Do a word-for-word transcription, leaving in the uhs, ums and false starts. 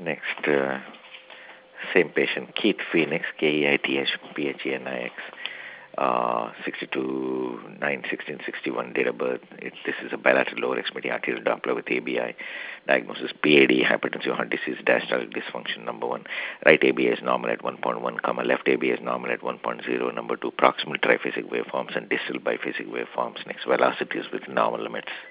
Next, uh, same patient, Keith Phoenix, K E I T H P H E N I X, uh, sixty-two nine sixteen sixty-one date of birth. It, this is a bilateral lower extremity arterial Doppler with A B I. Diagnosis P A D, hypertensive heart disease, diastolic dysfunction. Number one, right A B A is normal at one point one, comma, left A B A is normal at one point zero. Number two, proximal triphasic waveforms and distal biphasic waveforms. Next, velocities with normal limits.